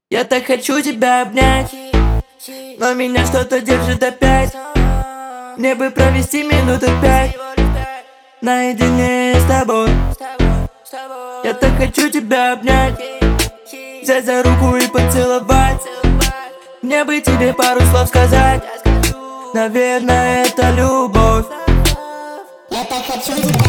Я так хочу тебя обнять, но меня что-то держит опять. Мне бы провести минуты 5 наедине с тобой. Я так хочу тебя обнять, взять за руку и поцеловать. Мне бы тебе пару слов сказать. Наверное, это любовь. Я так хочу тебя.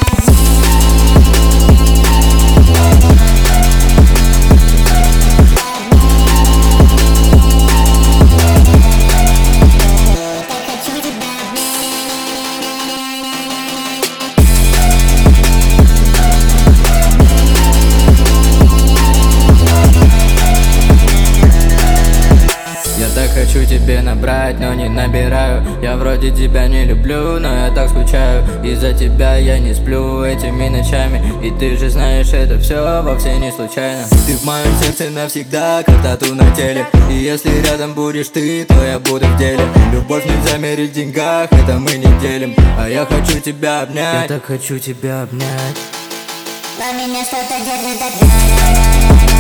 Я так хочу тебе набрать, но не набираю. Я вроде тебя не люблю, но я так скучаю. Из-за тебя я не сплю этими ночами. И ты же знаешь, это все вовсе не случайно. Ты в моем сердце навсегда, как тату на теле. И если рядом будешь ты, то я буду в деле. Любовь нельзя мерить в деньгах, это мы не делим. А я хочу тебя обнять. Я так хочу тебя обнять. Но меня что-то держит опять.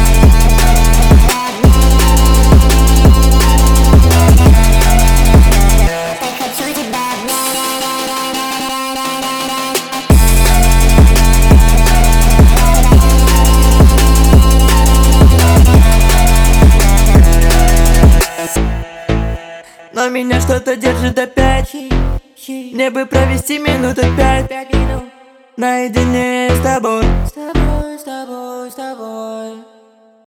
Но меня что-то держит опять. Мне бы провести минуты 5 наедине с тобой. С тобой.